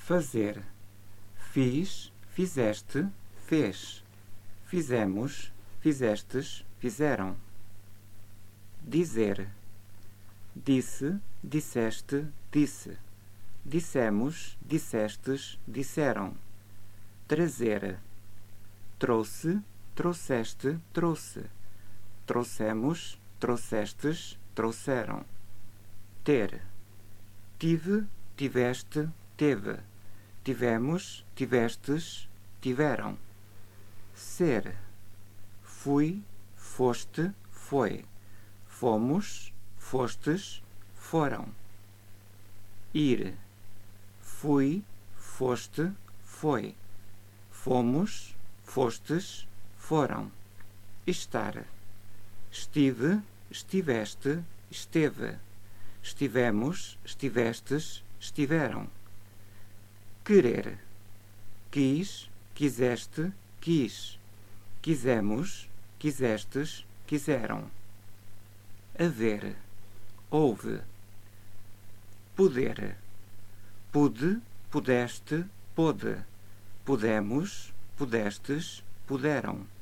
Fazer. Fiz, fizeste, fez. Fizemos, fizestes, fizeram. Dizer. Disse, disseste, disse. Dissemos, dissestes, disseram. Trazer. Trouxe, trouxeste, trouxe. Trouxemos, trouxestes, trouxeram. Ter. Tive, tiveste, teve. Tivemos, tivestes, tiveram. Ser. Fui, foste, foi. Fomos, fostes, foram. Ir. Fui, foste, foi. Fomos, fostes, foram. Estar. Estive, estiveste, esteve. Estivemos, estivestes, estiveram. Querer. Quis, quiseste, quis. Quisemos, quisestes, quiseram. Haver. Houve. Poder. Pude, pudeste, pôde. Pudemos, pudestes, puderam.